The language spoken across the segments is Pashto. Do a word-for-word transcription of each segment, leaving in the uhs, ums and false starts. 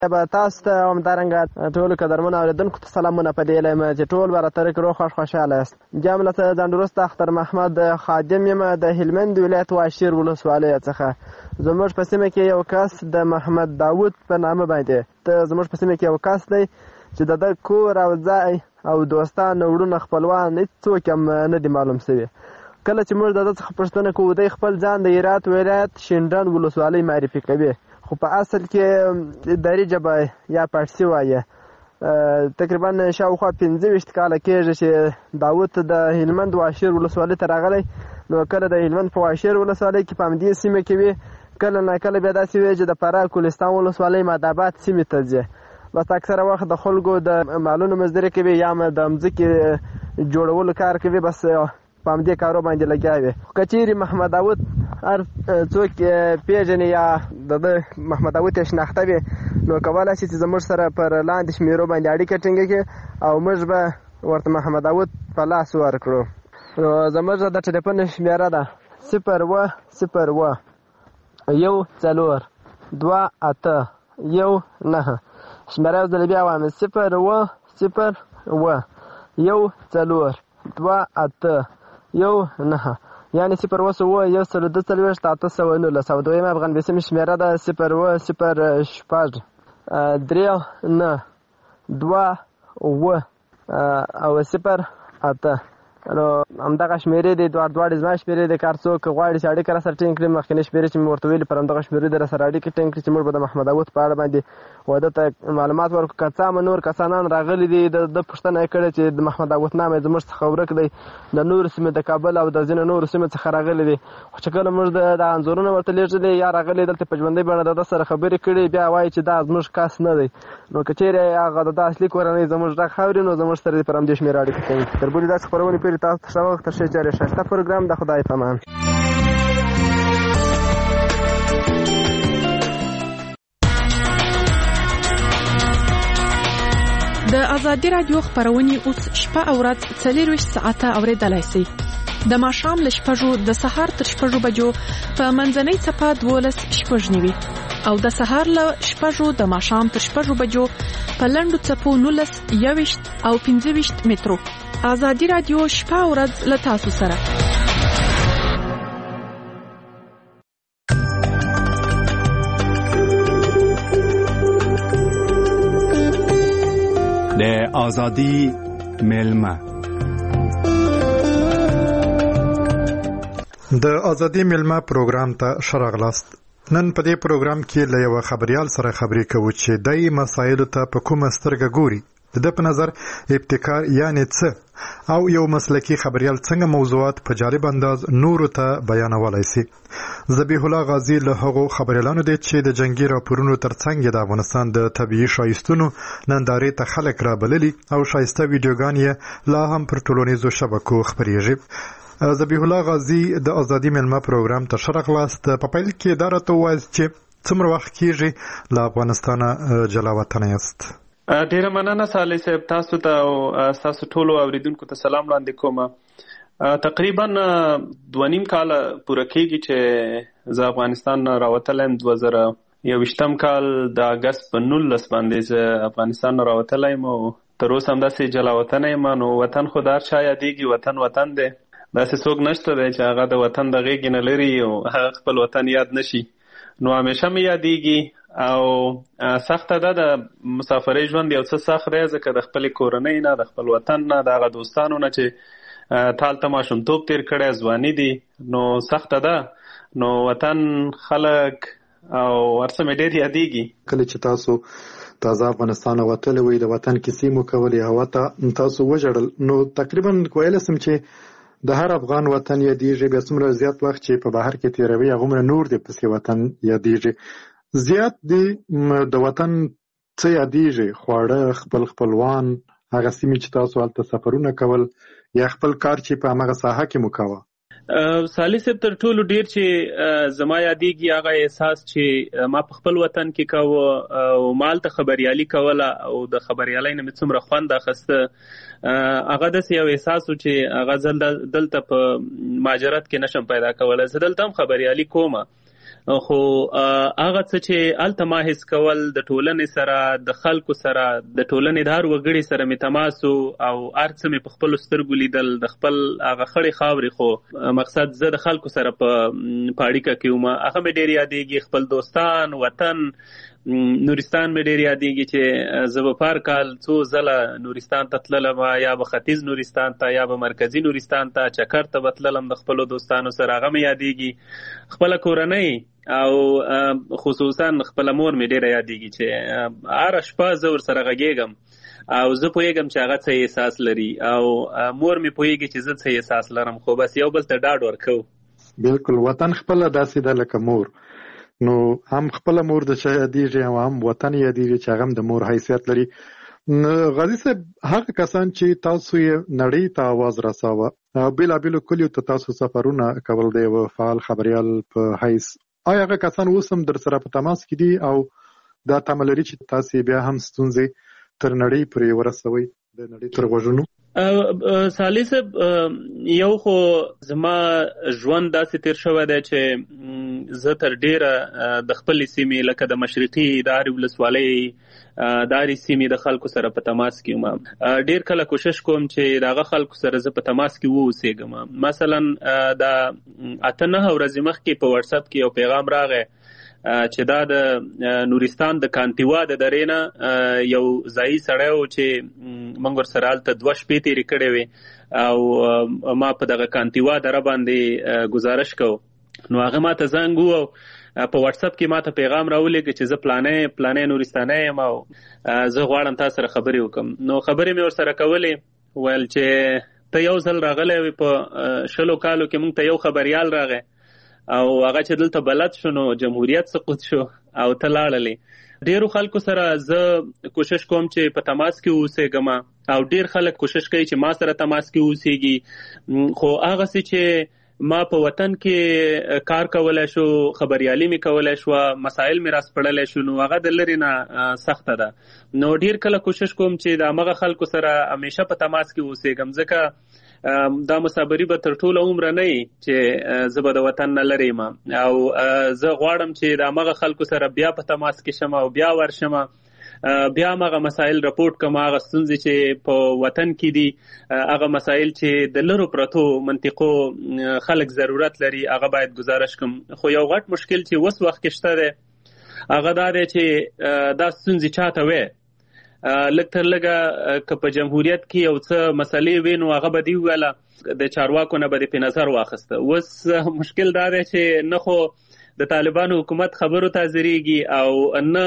به تاسو ته همدارنګه ټولو قدرمنو اورېدونکو ته سلامونه په دې وایم چې ټول به راته روغ خوښ خوشحاله یاست. بیا هم له ځان وروسته اختر محمد خادم یم د هلمند ولایت واشیر ولسوالۍ څخه. زموږ په سیمه کې یو کس د محمد داود په نامه باندې ته زموږ په سیمه کې یو کس دی چې د ده کور او ځای او دوستان وروڼه خپلوان هېڅوک هم نه دي معلوم شوي. کله چې موږ د ده څخه پوښتنه کوو دی خپل ځان د هرات ولایت شینډنډ ولسوالۍ معرفي کوي، خو په اصل کې دري ژبه یا پارسي وایي. تقریبا شاوخوا پنځه ویشت کاله کېږي چې داود د هلمند واشیر ولسوالۍ ته راغلی. نو کله د هلمند په واشیر ولسوالۍ کې په همدې سیمه کې وي، کله نه کله بیا داسې وي چې د فراه کوهستان ولسوالۍ مادآباد سیمې ته ځي. بس اکثره وخت د خلکو د مالونو مزدوري کوي یا هم د مځکې جوړولو کار کوي، بس په همدې کارو باندې لګیا وي. که چیرې محمد داود هر څوک پیژني یا د ده محمد داود یې شناخته وي نو کولی شي چې زموږ سره پر لاندې شمېرو باندې اړیکه ټینګه کړي او موږ به ورته محمد داود په لاس ورکړو. نو زموږ د ټلیفون شمېره ده صفر اوه صفر اوه یو څلور دوه اته یو نهه. شمېره یو ځل بیا وایم صفر اوه صفر اوه یو څلور دوه اته یو نهه، یعنې صفر اوه اوه یو سل دوه څلوېښت اته سوه نولس. او دویمه افغان بیسیم شمېره ده صفر اوه صفر شپږ درې نه دوه اوه او صفر اته. نو همدغه شمېرې دي، دواړه دواړې زما شمېرې دي. که هر څوک غواړي چې اړیکه راسره ټینګ کړي مخکینۍ شمېرې چې مې ورته ویلي پر همدغه شمېرې دې راسره اړیکې ټینګ کړي چې موږ به د محمد داود په اړه باندې واده ته معلومات ورکړو. که څه هم نور کسانان راغلي دي د ده پوښتنه یې کړې چې د محمد داود نام یې زموږ څخه ورک دی، د نورو سیمې د کابل او د ځینو نورو سیمو څخه راغلي دي. خو چې کله موږ د انځورونه ورته لېږلي یا راغلي دلته په ژوندۍ بڼه د ده سره خبرې کړي بیا وایي چې دا زموږ کس نه دی. نو که چیرې هغه د ده اصلي کورنۍ زموږ غږ اوري نو زموږ سره دې پر همدې شمېره اړیکه ټینګ کړي. تر بلې داسې خپرونې پورې تاسو ته ښه وخت. ښه چارې ښایسته پروګرام د خدای په امان. د ازادي راډیو خپرونې اوس شپه او ورځ څلېرویشت ساعته اورېدلای شئ. د ماښام له شپږو د سهار تر شپږو بجو په منځنۍ څپه دولس شپږ نوي او د سهار له شپږو د ماښام تر شپږو بجو په لنډو څپو نولس یوویشت او پنځه ویشت مترو. ازادي راډیو شپه او ورځ له تاسو سره. د ازادي ملمه د ازادي ملمه پروګرام ته شراغلاست. نن په دې پروګرام کې له یو خبريال سره خبرې کوو چې دای مسایلو ته په کومه سترګه ګوري. د په نظر ابتکار یعنی څه او یو مسلکی خبريال څنګه موضوعات په جالب انداز نورو ته بیانولای شي. ذبیح الله غازی له هغو خبريالانو دی چې د جنگي راپورونو ترڅنګ د افغانستان د طبيعي شایستونو نندارې ته خلک را بللي او شایسته ویډیوګان یې لا هم پر ټولنیزو شبکو خپرېږي. ذبیح الله غازی د ازادي ملمه پروګرام ته شرغلاست. په پیل کې دا راته ووایاست چې څومره وخت کېږي له افغانستانه جلا وطنه یاست؟ ډیره مننه صالح صاحب، تاسو ته او تاسو ټولو اوریدونکو ته سلام وړاندې کوم. تقریبا دوه نیم کاله پوره کېږي چې زه افغانستان راوتلی یم. دوه زره یوویشتم کال د اګست په نولس باندې زه افغانستان راوتلی یم او تر اوسه همداسې جلا وطنه یم. نو وطن خو د هر چا یادېږي، وطن وطن دی، داسې څوک نشته دی چې هغه د وطن د غېږې نه لري او هغه خپل وطن یاد نشي. نو همیشه مې یادېږي او سخته ده د مسافرۍ ژوند یو څه سخت دی، ځکه د خپلې کورنۍ نه، د خپل وطن نه، د هغه دوستانو نه چې تا هلته ماشومتوب تېر کړی، ځواني دي، نو سخته ده. نو وطن، خلک او هر څه مې ډېر یادېږي. کله چې تاسو تازه افغانستان وتلی وئ د وطن کیسې مو کولې، هوا ته تاسو وژړل، نو تقریبا ویلی سم چې د هر افغان وطن یادېږي. بیا څومره زیات وخت چې په بهر کې تېروي هغومره نور دې پسې وطن یادېږي. زیات دې د وطن څه یادېږي؟ خواړه، خپل خپلوان، هغه سیمې چې تاسو هلته سفرونه کول یا خپل کار چې په همغه ساحه کې مو کوه؟ صالح صاحب، تر ټولو ډېر چې زما یادېږي هغه احساس چې ما په خپل وطن کې کوه او ما هلته خبریالي کوله او د خبریالۍ نه مې څومره خوند اخیسته. هغه داسې یو احساس و چې هغه زه دلته په مهاجرت کې نشم پیدا کولی. زه دلته هم خبریالي کومه خو هغه څه چې هلته ما حس کول د ټولنې سره د خلکو سره د ټولنې د هر وګړي سره مې تماس او هر څه مې په خپلو سترګو لیدل د خپل هغه خړې خاورې خو مقصد زه د خلکو سره په اړیکه کې وم هغه مې ډېر یادېږي خپل دوستان وطن نورستان مې ډېر یادېږي چې زه به په هر کال څو ځله نورستان ته تللم یا به ختیځ نورستان ته یا به مرکزي نورستان ته چکر ته به تللم د خپلو دوستانو سره هغه مې یادېږي خپله کورنۍ او خصوصا خپله مور مې ډېره یادېږي چې هره شپه زه ورسره غږېږم او زه پوهېږم چې هغه څه احساس لري او مور مې پوهېږي چې زه څه احساس لرم خو بس یو بل ته ډاډ ورکوو بالکل وطن خپله داسې ده لکه مور نو هم خپله مور د چا یادېږي او هم وطن یادېږي چې هغه هم د مور حیثیت لري غازي صاحب هغه کسان چې تاسو یې نړۍ ته آواز رساوه او بېلابېلو کلیو ته تاسو سفرونه کول د یوه فعال خبریال په حیث آیا هغه کسان اوس هم در سره په تماس کې دي او دا تمه لري چې تاسو بیا هم ستونزې تر نړۍ پورې ورسوئ د نړۍ تر غوږونو؟ سالي صاحب یو خو زما ژوند داسې تیر شوی دی چې زه تر ډېره د خپلې سیمې لکه د مشرقي د هرې ولسوالۍ د هرې سیمې د خلکو سره په تماس کې یم ډېر کله کوشش کوم چې د هغه خلکو سره زه په تماس کې واوسېږم مثلا د اته نهه ورځې مخکې په واتساپ کې یو پیغام راغی چې دا د نورستان د کانتیوا د درې نه یو ځایي سړی و چې موږ ورسره هلته دوه شپې تېرې کړې وې او ما په دغه کانتیوا دره باندې ګزارش کو نو هغه ما ته زنګ وو په واتساپ کې ما ته پیغام راولېږه چې زه پلانې پلانې نورستانی یم او زه غواړم تا سره خبرې وکړم نو خبرې مې ورسره کولې ویل چې ته یو ځل راغلی وې په شلو کالو کې موږ ته یو خبریال راغی او هغه چې دلته بلد شو نو جمهوریت سقوط شو او ته لاړلې ډېرو خلکو سره زه کوشش کوم چې په تماس کې اوسېږم او ډېر خلک کوشش کوي چې ما سره تماس کې اوسېږي خو هغسې چې ما په وطن کې کار کولی شو خبریالي مې کولی شوه مسایل مې راسپړلی شو نو هغه د لرې نه سخته ده نو ډېر کله کوشش کوم چې د همغه خلکو سره همیشه په تماس کې اوسېږم ځکه دا مسافري به تر ټوله عمره نه وي چې زه به د وطن نه لرې یم او زه غواړم چې د همغه خلکو سره بیا په تماس کې شم او بیا ورشم بیا هم هغه مسایل رپورټ کوم هغه ستونزې چې په وطن کې دي هغه مسایل چې د لرو پرتو منطقو خلک ضرورت لري هغه باید گزارش کوم خو یو غټ مشکل چې اوس وخت کې شته دی هغه دا دی چې دا ستونزې چاته وې لږ تر لږه که په جمهوریت کې یو څه مسلې وې نو هغه به دې وویله د چارواکو نه به دې پې نظر واخیسته اوس مشکل دا دی چې نه خو د طالبانو حکومت خبرو ته حاضرېږي او نه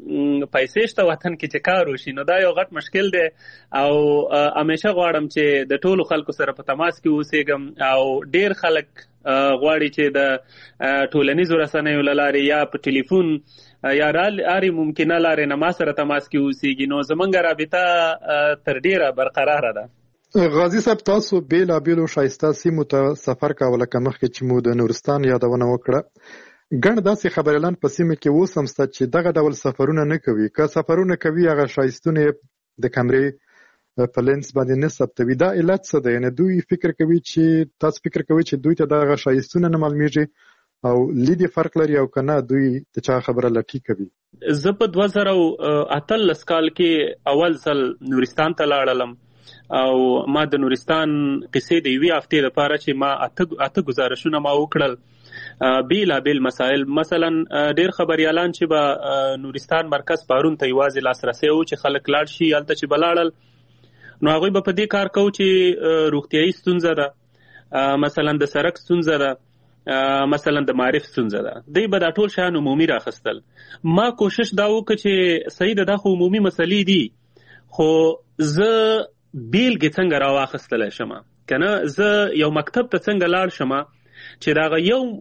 پیسې شته وطن کې چې کار وشي نو دا یو غټ مشکل دی او همیشه غواړم چې د ټولو خلکو سره په تماس کې اوسېږم او ډېر خلک غواړي چې د ټولنیزو رسنیو له لارې یا په ټلیفون یا هرې ممکنه لارې نه ما سره تماس کې اوسېږي نو زموږ رابطه تر ډېره برقراره ده غازي صاحب تاسو بېلابېلو ښایسته سیمو ته سفر کوه لکه مخکې چې مو د نورستان یادونه وکړه ګڼ داسې خبریالان په سیمه کې اوس هم شته چې دغه ډول سفرونه نه کوي که سفرونه کوي هغه ښایستونه د کمرې په لینس باندې نه ثبتوي دا علت څه دی یعنې دوی فکر کوي چې تاسو فکر کوي چې دوی ته دغه ښایستونه نه معلومیږي او لیدې فرق لري او که نه دوی د چا خبره لټي کوي زه په دوه زره اتلس کال کې اول ځل نورستان ته لاړلم او ما د نورستان قصې د یوې هفتې لپاره چې ما اته اته ګزارشونه ما وکړل بیلابیل مسایل مثلا ډېر خبریالان چې به نورستان مرکز پارون ته یوازې لاسرسی و چې خلک لاړ شي هلته چې به لاړل نو هغوی به په دې کار کوو چې روغتیایي ستونزه ده مثلا د سړک ستونزه ده مثلا د معرف ستونزه ده دوی به دا ټول شیان عمومي راخیستل ما کوشش دا وکړه چې صحیح ده دا خو عمومي مسلې دي خو زه بیلګې څنګه راواخیستلی شم که نه زه یو مکتب ته څنګه لاړ شم چې د هغه یو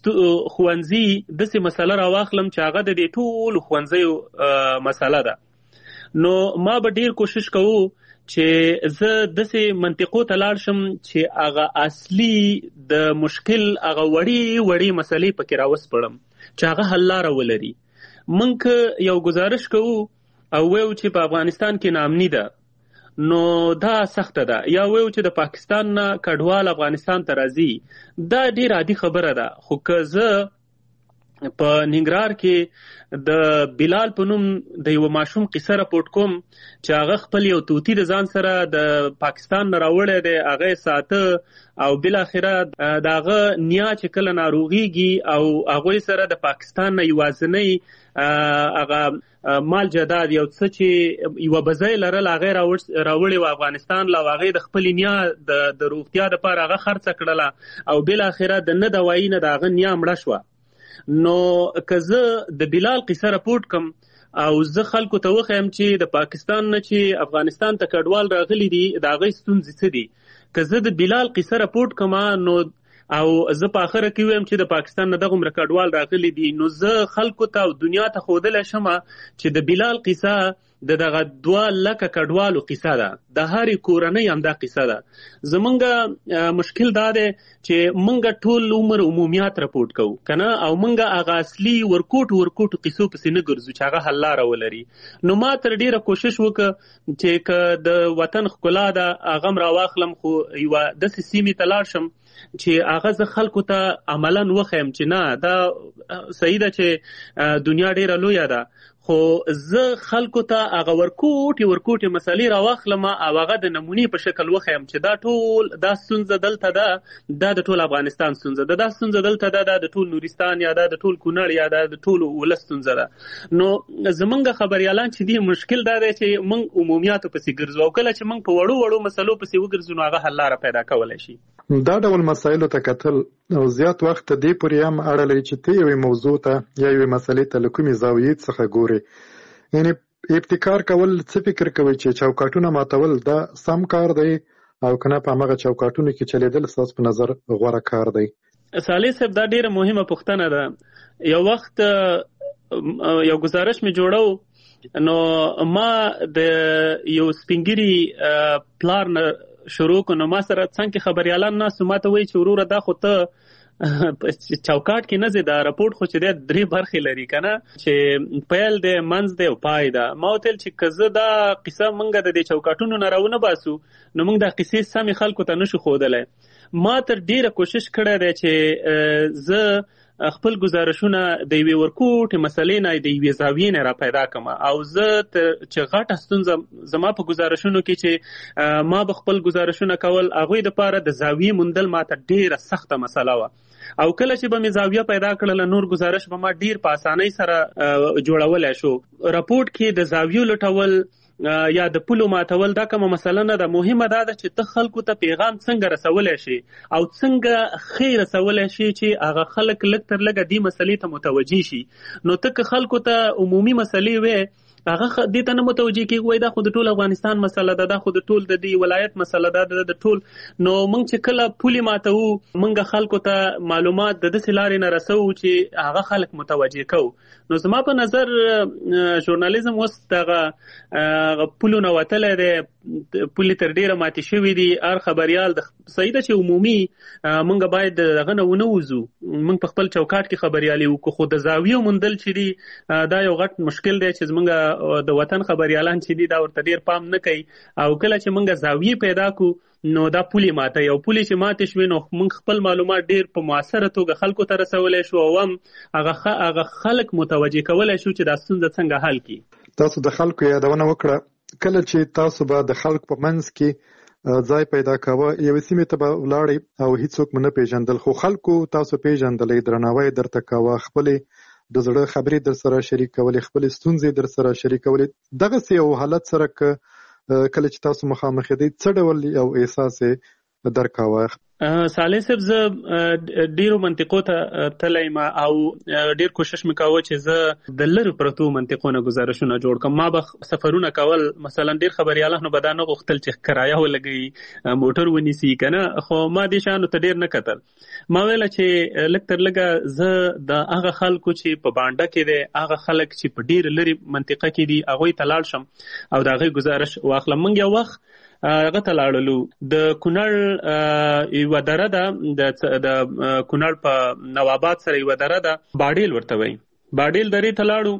ښوونځي داسې مسله راواخلم چې هغه د دې ټولو ښوونځیو مسله ده نو ما به ډېر کوشش کوو چې زه داسې منطقو ته لاړ شم چې هغه اصلي د مشکل هغه وړې وړې مسلې پکې راوسپړم چې هغه حل لاره ولري موږ که یو گزارش کوو او ویو چې په افغانستان کې ناامني ده نو دا سخته ده یا ویو چې د پاکستان نه کډوال افغانستان ته راځي دا ډېر عادي خبره ده خو که زه په ننګرهار کې د بلال په نوم د یو ماشوم قصه راپورټ کوم چې هغه خپل یو توتی د ځان سره د پاکستان نه راوړی دی، هغه ساته او بالاخره د هغه نیا چې کله ناروغیږي او هغوی سره د پاکستان نه یوازینی هغه مال جداد یو څه چې یوه بزۍ لرل هغه راوړې وه افغانستان له، او هغې د خپلې نیا د روغتیا دپاره هغه خرڅه کړله او بالاخره د نه دوایي نه د هغه نیا مړه شوه. نو که زه د بلال قصه راپورټ کم او زه خلکو ته وښیم چې د پاکستان نه چې افغانستان ته کډوال راغلي دي د هغې ستونزې څه دي، که زه د بلال قصه راپورټ کم نو او زه په اخره کې ویم چې د پاکستان نه دغومره کډوال راغلي دي، نو زه خلکو ته او دنیا ته ښودلی شمه چې د بلال قصه د دغه دوه لکه کډوالو قصه ده، د هرې کورنۍ همدا قصه ده. زمونږ مشکل دا دی چې مونږ ټول عمر عمومیات راپورټ کوو که نه، او مونږ هغه اصلي ورکوټو ورکوټو قصو پسې نه ګرځو چې هغه حل لاره ولري. نو ما تر ډېره کوشش وکړه چې که د وطن ښکلا ده هغه م راواخلم، خو یوه داسې سیمې ته لاړ شم چې هغه زه خلکو ته عملا وښیم چې نه دا صحیح ده چې دنیا ډېره لویه ده، خو زه خلکو ته هغه ورکوټې ورکوټې مسلې راواخلم او هغه د نمونې په شکل وښیم چې دا ټول دا ستونزه دلته ده، دا د ټول افغانستان ستونزه ده، دا ستونزه دلته ده، دا د ټول نورستان یا دا د ټول کونړ یا دا د ټول ولس ستونزه ده. نو زمونږ خبریالان چې دي مشکل دا دی چې موږ عمومیاتو پسې ګرځو، او کله چې موږ په وړو وړو مسلو پسې وګرځو نو هغه حل لاره پیدا کولی شي. دا ډول مسایلو ته کتل او زیات وخت دې پورې هم اړه لري چې ته یوې موضوع ته یا یوې مسلې ته له کومې زاویې څخه ګورې. یعنې ابتکار کول څه فکر کوئ چې چوکاټونه ماتول دا سم کار دی او که نه په همغه چوکاټونو کې چلیدل ستاسو په نظر غوره کار دی؟ صالح صاحب دا ډېره مهمه پوښتنه ده. یو وخت یو گزارش مې جوړو نو ما د یو سپینګیري پلار نه شروع کو، نو ما سره څنګ کې خبریالان ناستو، ما ته وایي چې وروره دا خو ته چوکاټ کې نه ځې، دا راپورټ خو چې دی درې برخې لري که نه، چې پیل دی منځ دی او پای ده. ما وتل چې که زه دا قصه موږ د دې چوکاټونو نه راونه باسو نو موږ دا قصې سمې خلکو ته نشو ښودلی. ما تر ډېره کوشش کړی دی چې زه خپل گزارشونه د یوې ورکوټې مسلې نه د یوې زاویې نه را پیدا کړم، او زه چې غټه ستونزه زما په گزارشونو کې چې ما به خپل گزارشونه کول هغوی دپاره د زاویې موندل ما ته ډېره سخته مسله وه، او کله چې به مې زاویه پیدا کړله نور گزارش به ما ډیر په اسانۍ سره جوړولی شو. راپورټ کې د زاویو لټول یا د پولو ماتول دا کومه مسله نه ده، مهمه دا ده چې ته خلکو ته پیغام څنګه رسولی شي او څنګه ښې رسولی شي چې هغه خلک لږ تر لږه دې مسلې ته متوجه شي. نو ته که خلکو ته عمومي مسلې وې هغه دې ته نه متوجه کېږي، وایي دا خو د ټول افغانستان مسله ده، دا خو د ټول د دې ولایت مسله ده د ټول. نو موږ چې کله پولې ماتوو موږ خلکو ته معلومات د داسې لارې نه رسوو چې هغه خلک متوجه کوو. نو زما په نظر ژورنالیزم اوس دغه پولو نه وتلی دی، پولې تر ډېره ماتې شوي دي. هر خبریال د صحیح ده چې عمومي موږ باید دغه نه ونه وځو، موږ په خپل چوکاټ کې خبریالي وکړو، خو د زاویو موندل چې دي دا یو غټ مشکل دی چې زموږ د وطن خبریالان چې دي دا ورته ډېر پام نه کوي، او کله چې موږ زاویې پیدا کړو نو دا پولې ماته یو پولې چې ماتې شوې نو موږ خپل معلومات ډېر په مؤثره توګه خلکو ته رسولی شو، او هم هغه هغه خلک متوجه کولی شو چې دا ستونزه څنګه حل کړي. تاسو د خلکو یادونه وکړه، کله چې تاسو به د خلکو په منځ کې ځای پیدا کوه یوې سیمې ته به ولاړئ او هیڅوک مو نه پیژندل، خو خلکو تاسو پیژندلی، درناوی درته کوه، خپلې د زړه خبرې در سره شریکولې، خپلې ستونزې در سره شریکولې. دغسې یو حالت سره که کله چې تاسو مخامخ یې څه ډول یو احساس یې درکاوه؟ صالح صاحب زه ډیرو منطقو ته تللی یم او ډیر کوشش مې کاوه چې زه د لرې پرتو منطقو نه ګزارشونه جوړ کړم. ما به سفرونه کول، مثلا ډیر خبریالانو به دا نه غوښتل چې کرایه ولګوي موټر ونیسي که نه، خو ما دې شیانو ته ډیر نه کتل. ما ویله چې لږ تر لږه زه د هغه خلکو چې په بانډه کې دی، هغه خلک چې په ډیر لرې منطقه کې دي هغوی ته لاړ شم او د هغوی گزارش واخلم. موږ یو وخت هغه ته لاړلو، د کونړ یوه دره ده، د کونړ په نواباد سره یوه دره ده، باډیل ورته وایي. باډیل درې ته لاړو،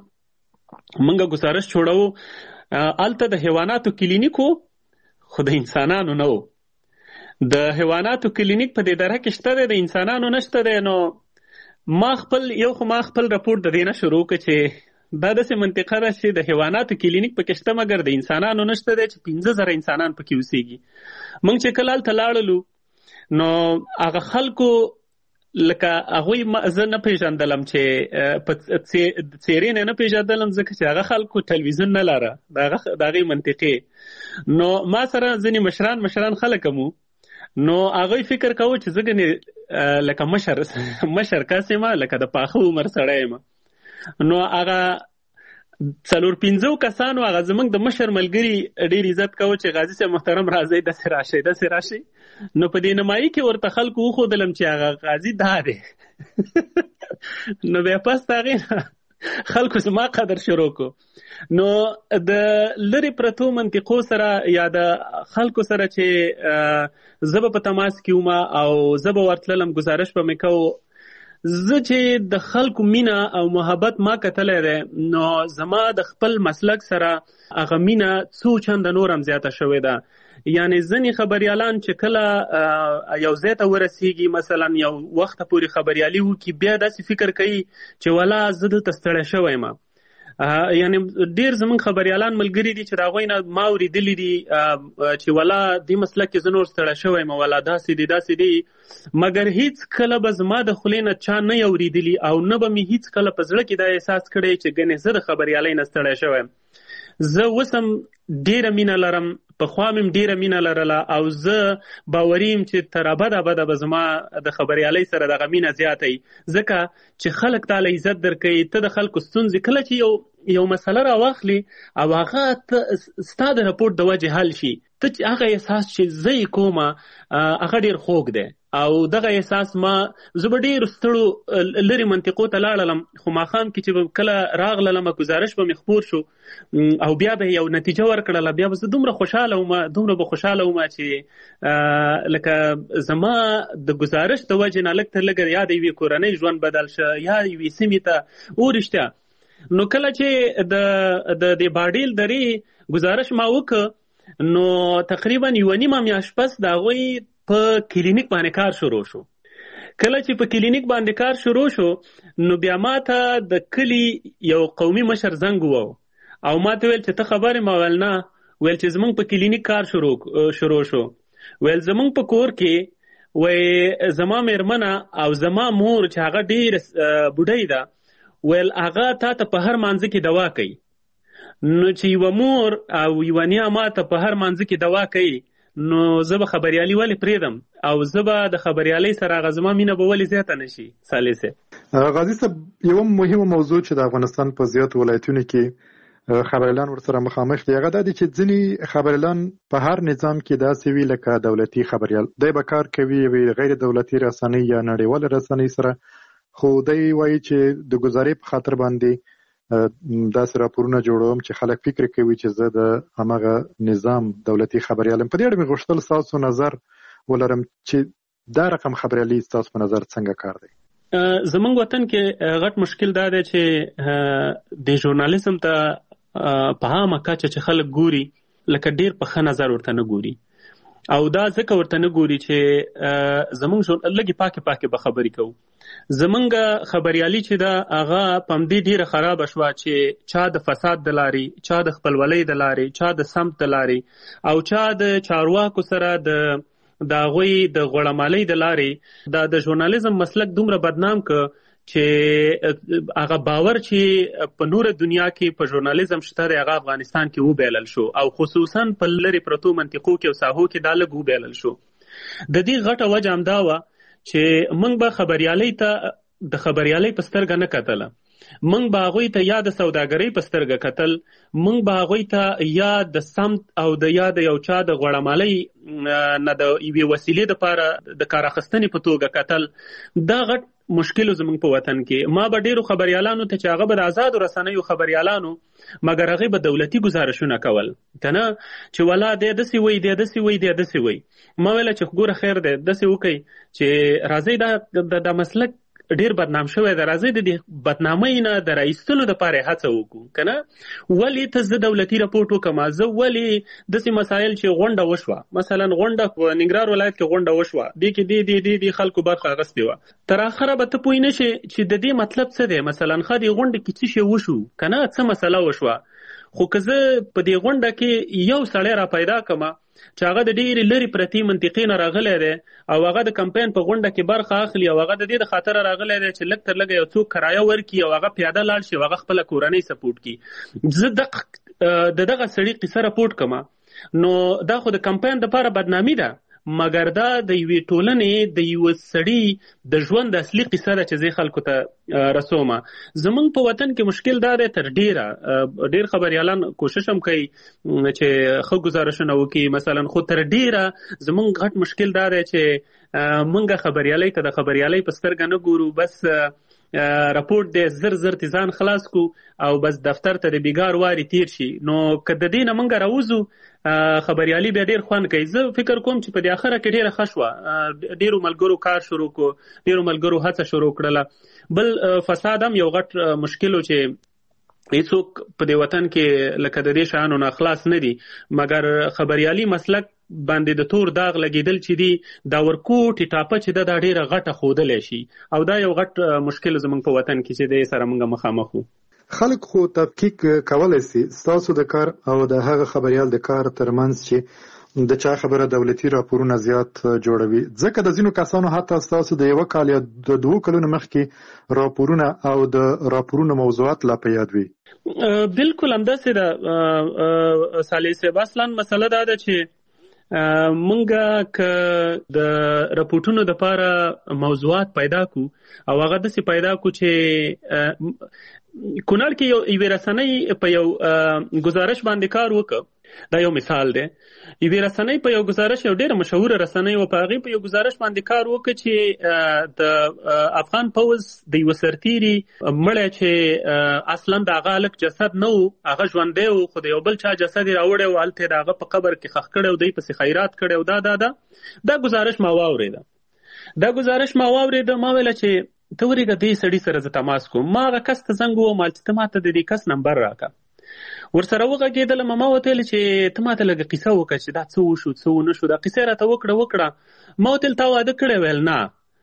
موږ ګزارش جوړوو. هلته د حیواناتو کلینیک و خو د انسانانو نه و. د حیواناتو کلینیک په دې دره کې شته دی، د انسانانو نشته دی. نو ما خپل یو خو ما خپل راپور د دې نه شروع کړ چې دا داسې منطقه ده چې د حیواناتو کلینیک پکې شته مګر د انسانانو نشته دی چې پنځه زره انسانان پکې اوسېږي. موږ چې کله هلته لاړلو نو هغه خلکو لکه هغوی زه نه پېژندلم چې په څېرې نه نه پېژندلم ځکه چې هغه خلکو ټلویزیون نه لره د هغې منطقې. نو ما سره ځینې مشران مشران خلک هم نو هغوی فکر کوو چې زه ګنې لکه مشر مشر کس یم لکه د پاخه عمر سړی یم. نو هغه څلور پنځو کسانو هغه زموږ د مشر ملګري ډېر عزت کوو چې غازي صاحب محترم راځئ داسې راشئ داسې راشئ. نو په دې نمایي کې ورته خلکو وښودلم چې هغه غازي دا دی. نو بیا پس د هغې خلکو زما قدر شروع کو. نو د لرې پرتو منطقو سره یا د خلکو سره چې زه به په تماس کې وم او زه به ورتللم ګزارش به مې کوو. زه چې د خلکو مینه او محبت ما کتلی دی نو زما د خپل مسلک سره هغه مینه څو چنده نور هم زیاته شوې ده. یعنې ځینې خبریالان چې کله یو ځای ته ورسېږي مثلا یو وخته پورې خبریالي وکړي بیا داسې فکر کوي چې والا زه دلته ستړی شوی یم. یعنې ډېر زموږ خبریالان ملګري دي چې د هغوی نه ما اورېدلي دي چې والا دې مسلک کې زه نور ستړی شوی یم والا داسې دي داسې دي مګر هیڅ کله به زما د خولې نه چا نه اورېدلي او نه به مې هیڅ کله په زړه کې دا احساس کړی چې ګنې زه د خبریالۍ نه ستړی شوی یم. زه اوس هم ډېره مینه لرم پخوا مې هم ډېره مینه لرله او زه باوري یم چې تر ابده ابده به زما د خبریالۍ سره دغه مینه زیاته وي ځکه چې خلک تا له عزت درکوي. ته د خلکو ستونزې کله چې یو یو مسله راواخلي او هغه ستا د رپورټ د وجې حل شي ته هغه احساس چې زه یې کومه هغه ډېر خوږ دی او دغه احساس ما زه به ډېرو ستړو لرې منطقو ته لاړلم خو ماښام کې چې کله راغللم ګزارش به مې خپور شو او بیا به یو نتیجه ورکړله بیا به زه دومره خوشحاله وم دومره به خوشحاله وم چې لکه زما د ګزارش د وجې نه لږ تر لږه یا د یوې کورنۍ ژوند بدل شه یا یوې سیمې ته ورشته. نو کله چې د د باډیل درې ګزارش ما وکړ نو تقریبا یوه نیمه میاشت پس د هغوی په کلینیک باندې کار شروع شو. کله چې په کلینیک باندې کار شروع شو نو بیا ما ته د کلي یو قومي مشر زنګ ووهو او ما ته ویل چې ته خبر یې ما ویل نه ویل چې زموږ په کلینیک کار شروع شروع شو ویل زموږ په کور کې وی زما مېرمنه او زما مور چې هغه ډېره بوډۍ ده ویل هغه تا ته په هر مانځه کې دوا کوي. نو چې یوه مور او یوه نیا ما ته په هر مانځه کې دوا کوي نو زه به خبریالي ولې پرېږدم او زه به د خبریالۍ سره هغه زما مینه به ولې زیاته نه شي. صالح صاحب غازي صاحب یوه مهمه موضوع چې د افغانستان په زیاتو ولایتونو کې خبریالان ورسره مخامخ دي هغه دا دی چې ځینې خبریالان په هر نظام کې داسې وي لکه دولتي خبریال دی به کار کوي یوې غیر دولتي رسنۍ یا نړیوالې رسنۍ سره خو دی وایي چې د ګزارۍ په خاطر باندې داسې راپورونه جوړوم چې خلک فکر کوي چې زه د هماغه نظام دولتي خبریال یم. په دې اړه مې غوښتل ستاسو نظر ولرم چې دا رقم خبریالي ستاسو په نظر څنګه کار دی؟ زموږ وطن کې غټ مشکل دا دی چې د ژورنالیزم ته په عامه کچه چې خلک ګوري لکه ډېر په ښه نظر ورته نه ګوري او دا ځکه ورته نه ګوري چې زموږ لږې پاکې پاکې به خبرې کوو. زمونږ خبریالي چې ده هغه په همدې ډېره خرابه شوه چې چا د فساد د لارې چا د خپلولۍ د لارې چا د سمت د لارې او چا د چارواکو سره د د هغوی د غوړمالۍ د لارې دا د ژورنالیزم مسلک دومره بدنام که چې هغه باور چې په نوره دنیا کې په ژورنالیزم شته دی هغه افغانستان کې وبیلل شو او خصوصا په لرې پرتو منطقو کې او ساحو کې دا لږ وبیلل شو. د دې غټه وجه همدا وه چې موږ به خبریالۍ ته د خبریالۍ په سترګه نه کتله موږ به هغوی ته یا د سوداګرۍ په سترګه کتل موږ به هغوی ته یا د سمت او د یا د یو چا د غوړمالۍ نه د یوې وسیلې دپاره د کار اخیستنې په توګه کتل. دا غټ مشکل زموږ په وطن کې. ما به ډېرو خبریالانو ته چې هغه به د آزادو رسنیو خبریالانو مګر هغې به دولتي ګزارشونه کول که نه چې ولا دی داسې وی دی داسې وی دی داسې وی. ما ویله چې ګوره خیر دی داسې وکئ چې راځئ دا د مسلک ډیر بدنام شوی دی، راځئ د دې بدنامۍ نه د راایستلو دپاره هڅه وکړو که نه. ولې ته زه دولتي رپورټ وکړم، زه ولې داسې مسایل چې غونډه وشوه، مثلا غونډه په ننګرهار ولایت کې غونډه وشوه، دې کې دې دې دې دې خلکو برخه اخیستې وه، تر اخره به ته پوه نه شې چې د دې مطلب څه دی. مثلا ښه دې غونډه کې څه شی وشو که نه، څه مسله وشوه، خو که زه په دې غونډه کې یو سړی را پیدا کړم چې هغه د ډېرې لرې پرتې منطقې نه راغلی دی او هغه د کمپین په غونډه کې برخه اخلي او هغه د دې د خاطره راغلی دی چې لږ تر لږه یو څوک کرایه ورکړي او هغه پیاده لاړ شي او هغه خپله کورنۍ سپورټ کړي، زه د دغه سړي قصه راپورټ کړم، نو دا خو د کمپین دپاره بدنامي ده، مګر دا د یوې ټولنې د یوه سړي د ژوند اصلي قصه ده چې زه خلکو ته رسومه. زمونږ په وطن کې مشکل دا دی، تر ډیره ډیر خبریالان کوشش هم کوي چې ښه ګزارشونه وکړي مثلا، خو تر ډیره زمونږ غټ مشکل دا دی چې مونږ خبریالۍ ته د خبریالۍ په سترګه نه ګورو، بس راپورټ دی زر زر تیزان خلاص کو او بس دفتر ته د بیګار واري تیر شي. نو که د دې نه مونږ راوځو خبریالي بیا ډیر خوند کوي. زه فکر کوم چې په دې اخره کې ډیره ښه شوه، ډیرو ملګرو کار شروع کو، ډیرو ملګرو هڅه شروع کړله. بل فساد هم یو غټ مشکل و چې هیڅوک په دې وطن کې لکه د دې شیانو نه خلاص نه دي، مګر خبریالي مسلک باندې د تور داغ لګېدل چې دي دا ورکوټې ټاپه چې ده دا ډیره غټه ښودلی شي، او دا یو غټ مشکل زموږ په وطن کې چې دی سره موږ مخامخ وو. خلک خو تفکیک کولی سي ستاسو د کار او د هغه خبریال د کار ترمنځ چې د چا خبره دولتي راپورونه زیات جوړوي، ځکه د ځینو کسانو حتی ستاسو د یوه کال یا د دوو کلونو مخکې راپورونه او د راپورونو موضوعات لا په یاد وي. بالکل همداسې ده صالح صاحب. اصلا مسله دا ده چې مونږه که د رپورټونو دپاره موضوعات پیدا کو او هغه داسې پیدا کو چې کونړ کې یو یوې رسنۍ په یو گزارش باندې کار وکړ، دا یو مثال دی. یوې رسنۍ په یو گزارش، یو ډېره مشهوره رسنۍ و، په هغې په یو گزارش باندې کار وکړ چې د افغان پوځ د یوه سرتیري مړی چې اصلا د هغه هلک جسد نه و، هغه ژوندی و خو د یو بل چا جسد یې راوړی و، هلته یې د هغه په قبر کې ښخ کړی و، دوی پسې خیرات کړی و. دا دا دا دا گزارش ما واورېده دا گزارش ما واورېده ما ویله چې ته ورېږه دې سړي سره زه تماس کوم. ما هغه کس ته زنګ ووهم چې ته ما ته د دې کس نمبر راکړه. ورسره وغږېدلم، ما ورته ویل چې ته ما ته لږه قیصه وکړه چې دا څه وشو څه ونه شو. دا قیصه یې راته وکړه وکړه ما ورته ویل تا واده کړی؟ ویل نه.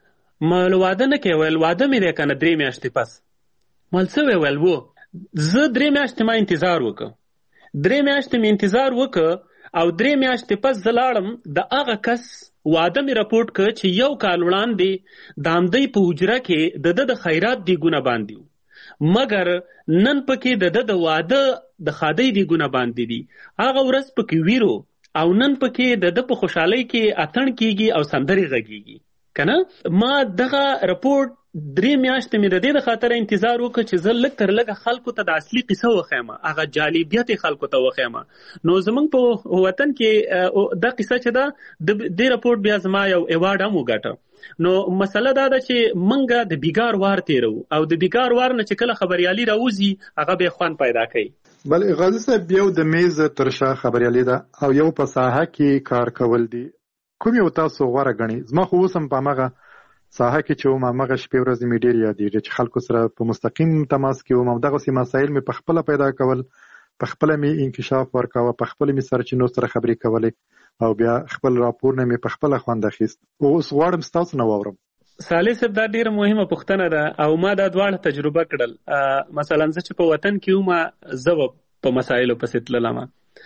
ما ویل واده نه کوې؟ ویل واده مې دی که نه درې میاشتې پس. ما ویل څه وی؟ ویل و. زه درې میاشتې ما انتظار وکړه درې میاشتې مې انتظار وکړه او درې میاشتې پس زه لاړم، د هغه کس واده مې راپورټ کړ چې یو کال وړاندې د همدی په حجره کې د ده د خیرات دیګونه باندې وو، مګر نن پکې د ده د واده د ښادۍ دیګونه باندې دي. هغه ورځ پکې ویرو او نن پکې د ده په خوشحالۍ کې اتڼ کیږي او سندرې غږیږي که نه. ما دغه راپورټ درې میاشتې مې د دې د خاطره انتظار وکړ چې زه لږ تر لږه خلکو ته د اصلي قصه وښیم، هغه جالبیت یې خلکو ته وښیم. نو زموږ په وطن کې دا قصه چې ده د دې راپورټ بیا زما یو ایوارډ هم وګټه. نو مسله دا ده چې موږ د بیګار وار تیرو او د بیګار وار نه چې کله خبریالي راوځي هغه بیا خوند پیدا کوي. بل غازي صاحب، یو د میز تر شا خبریالي ده او یو په ساحه کې کار کول دي، کوم یو تاسو غوره ګڼئ؟ زما خو اوس هم په همغه ساحه کې چې وم همغه شپې ورځې مې ډېر یادېږي چې خلکو سره په مستقیم تماس کې وم، همدغسې مسایل مې په خپله پیدا کول، په خپله مې انکشاف ورکاوه، په خپله مې سرچینو سره خبرې کولې او بیا خپل راپورونه مې په خپله خوند اخیست. اوس غواړم ستاسو نه واورم. صالح صاحب، دا ډېره مهمه پوښتنه ده او ما دا دواړه تجربه کړل. مثلا زه چې په وطن کې وم زه به په مسایلو پسې تللم،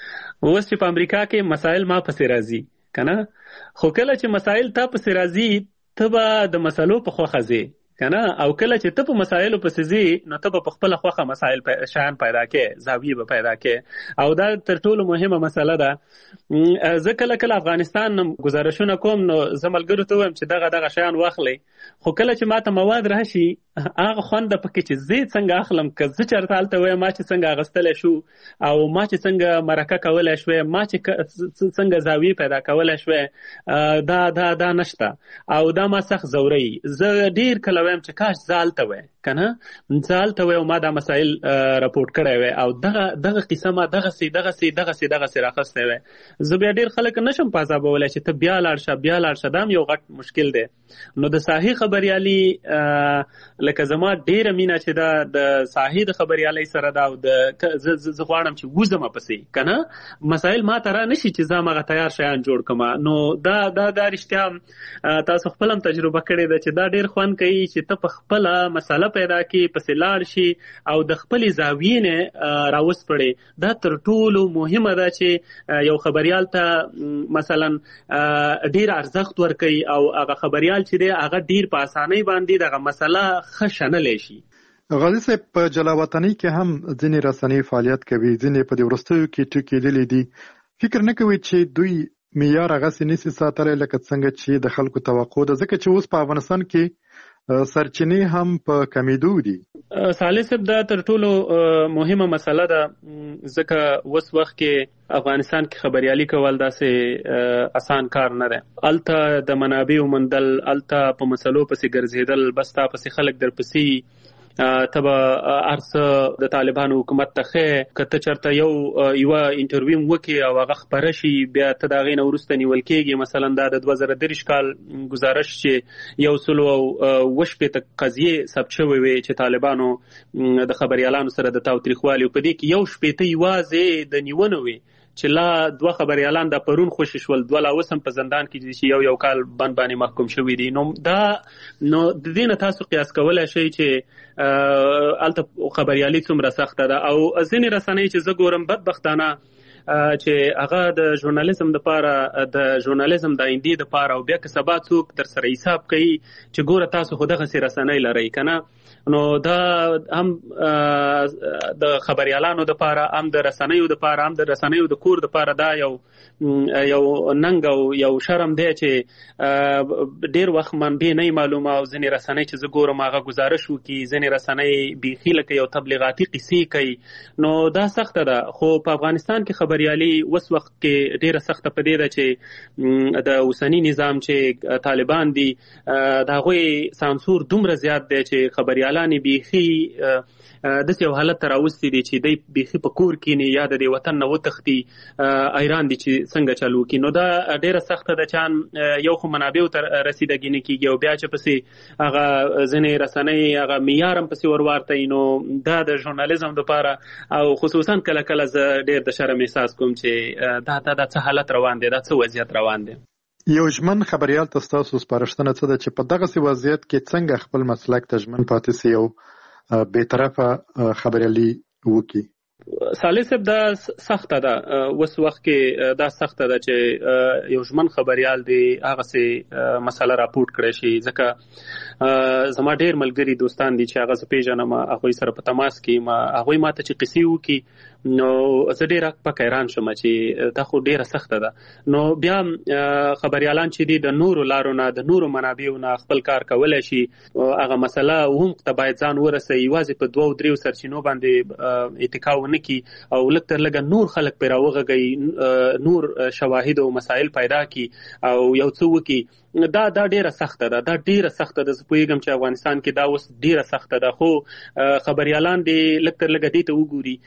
اوس چې په امریکا کې مسایل ما پسې راځي که نه. خو کله چې مسایل تا پسې راځي ته به د مسلو په خوښه ځې که نه، او کله چې ته په مسایلو پسې ځې نو ته به په خپله خوښه مسایل شیان پیدا کړې، زاویې به پیدا کړې، او دا تر ټولو مهمه مسله ده. زه کله کله افغانستان ګزارشونه کوم نو زه ملګرو ته وایم چې دغه دغه شیان واخلئ، خو کله چې ما ته مواد راشي هغه خوند ده پکې چې زه څنګه اخلم، که زه چېرته هلته وایم ما چې څنګه اخیستلی شو او ما چې څنګه مرکه کولی شوی، ما چې څنګه زاویې پیدا کولی شوی، دا دا دا نشته او دا ما سخت ځوروي. زه ډېر کله وایم چې کاش زالته وای کنه زالته وای او ما دا مسایل راپورټ کړی وای او دغه دغه قصه ما دغه سي دغه سي دغه سي دغه سي راخسته وای زه بیا ډیر خلک نشم پازابولای چې ته بیا لاړ شه بیا لاړ شه دا یو غټ مشکل دی نو د ساحي خبريالي لکه زما ډیره مینا چې دا د ساحي د خبريالي سره دا د ز غواړم چې وزم پسې کنه مسایل ما ترا نشي چې زما غ تیار شیان جوړ کما نو دا دا د رښتیا تاسو خپل هم تجربه کړې ده چې دا ډیر خوان کوي چې ته په خپل مسله پیدا کې پسې لاړ شي او د خپل زاویې نه راوس پړې دا تر ټولو مهمه ده چې یو خبريال ته مثلا ډیر ارزښت ورکړي او هغه خبريال چې دی هغه ډیر په اسانۍ باندې دغه مسله خښنلې شي. غازی صاحب په جلاوطنۍ کې هم ځینې رسنۍ فعالیت کوي ځینې په دې وروستیو کې ټکي لیدلي دي فکر نه کوي چې دوی معیار هغسې نشي ساتلی لکه څنګه چې د خلکو توقع ده ځکه چې اوس په افغانستان کې سرچینې هم په کمیدو دي. صالح صاحب دا تر ټولو مهمه مسله ده ځکه اوس وخت کې افغانستان کې خبريالي کول داسې اسان کار نه ده الته د منابعو موندل الته په مسلو پسې ګرځېدل بس تا پسې خلک در پسې تبا ارسه د طالبانو حکومت ته خې کته چرته یو یو انټرویو وکي او هغه خبره شي بیا ته دا غینه ورسته نیول کېږي مثلا دا د دوه زره درې کال گزارش چې یو سلو وشپې ته قضیه ثبت شوی وي چې طالبانو د خبريالانو سره د تاوتریخوالي په دې کې یو شپې ته یوازې د نیونه وي چې لا دوه خبريالان د پرون خوشی شول دوه لا وسم په زندان کې چې یو یو کال بند باندې محکوم شوی دي نو دا نو د دې نه تاسو قیاس کولای شئ چې الته خبريالي څومره سخته ده او ځینې رسنۍ چې زه ګورم بدبختانه چې هغه د ژورنالیزم د پاره د ژورنالیزم د ایندې د پاره او بیا که سبا څوک در سره حساب کوي چې ګوره تاسو خو دغه سي رسنۍ لرئ کنه نو دا هم د خبريالانو د پاره هم د رسنیو د پاره هم د رسنیو د کور د پاره دا یو یو ننګ او یو شرم دی چې ډیر وخت منبع نه معلومه او ځینې رسنۍ چې زه ګورم هغه گزارش وکي ځینې رسنۍ بیخي لکه یو تبلیغاتي قصې کوي نو دا سخته ده خو په افغانستان کې خبريالي اوس وخت کې ډیره سخته پدې ده چې د اوسنی نظام چې طالبان دي دا غوي سانسور دومره زیات دی چې خبريالان بیخي د یو حالت راوستي دي چې د بیخي په کور کې نه یاد دی وطن نه وتختی ایران دي چې څنګه چالو کی نو دا ډیره سخته ده چې یو خو منابع تر رسیدګی نه کیږي او بیا چې پسې هغه ځنې رسنۍ هغه معیارم پسې ورورته نو دا د ژورنالیزم لپاره او خصوصا کله کله ز ډیر د شرم احساس کوم چې دا دا د څه حالت روان دي دا څه وضعیت روان دي. یو ژمن خبريال تاسو سپارښتنه څه ده چې په دغه سی وضعیت کې څنګه خپل مسلک ته ژمن پاتې سي او به طرفه خبريالي وکي. صالح صاحب دا سخته ده اوس وخت کې دا سخته ده چې یو ژمن خبريال دی هغه سي مسله راپورټ کړی شي ځکه زما ډیر ملګری دوستان دي چې هغه زه پیژنم هغوی سره په تماس کې ما هغوی ماته چې قصې وکي نو زه ډیر په حیران شم چې دا خو ډیره سخته ده نو بیا خبريالان چې دي د نورو لارو نه د نورو منابعو نه خپل کار کولای شي هغه مسله هم ته باید ځان ورسوي یوازې په دوه او دریو سرچینو باندې اتکا ونه کی او لږ تر لږه نور خلک پرې راوغږي نور شواهد او مسایل پیدا کی او یو څه وکي دا دا ډیره سخته ده دا ډیره سخته ده زه پوهیږم چې افغانستان کې دا اوس ډیره سخته ده خو خبريالان دي لږ تر لږه دې ته وګوري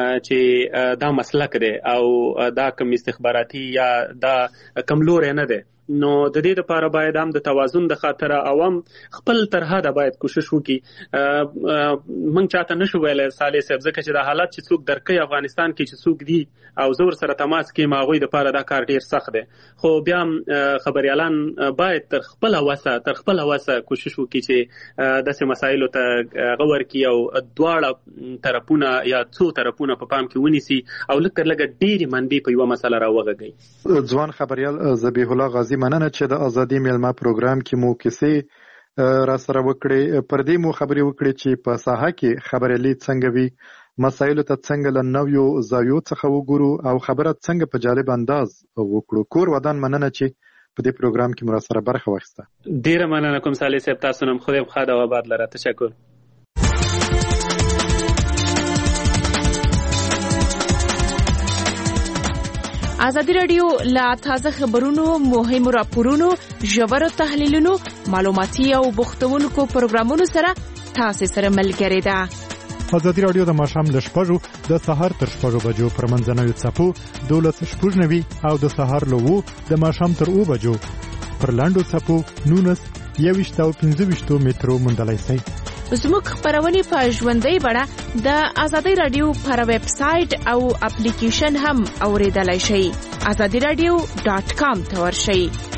چې دا مسلک دی او دا کم استخباراتي یا دا کم لوری نه دی نو د دې لپاره باید هم د توازن د خاطر عوام خپل تر حده باید کوشش وکړي موږ چاته نشو ویلای صالح صاحب ځکه چې د حالات چې څوک درکې افغانستان کې چې څوک دي او زور سره تماس کې ماغوي د لپاره دا کار ډیر سخت دی خو بیا خبريالان باید تر خپل وسه تر خپل وسه کوشش وکړي چې داسې مسایلو ته غور کړي او دواړه طرفونه یا څو طرفونه په پام کې ونیسي او لکه لکه ډېری منبع په یو مسله راوغږي. ځوان خبريال ذبیح الله غازی مننه چې د ازادي میلمه پروګرام کې مو کیسې را سره وکړې پر دې مو خبرې وکړې چې په ساحه کې خبريالي څنګه وي مسایلو ته څنګه له نویو زاویو څخه وګورو او خبره څنګه په جالب انداز وکړو. کور ودان مننه چې په دې پروګرام کې مو سره برخه واخیسته. ډیره مننه کوم صالح صاحب تاسو نن خدای په خاطر او آباد لره تشکر. ازادي رادیو لا تازه خبرونو، مهمو راپورونو، ژورو تحلیلونو، معلوماتي او بوختونکو پروګرامونو سره تاسو سره ملګری ده. ازادي رادیو د ماښام له شپږو د سهار تر شپږو بجو پر منځنوي څپو دولس شپږ نوي او د سهار له اوو د ماښام تر اوو بجو پر لاندو څپو نونس یویشت او پنځه ویشتو مترو موندلی شئ. زموږ خپرونې په ژوندۍ بڼه د ازادي رادیو پر ویب سایټ او اپلیکیشن هم اوریدلای شئ. ازادي رادیو ډاټ کام ته ورشئ.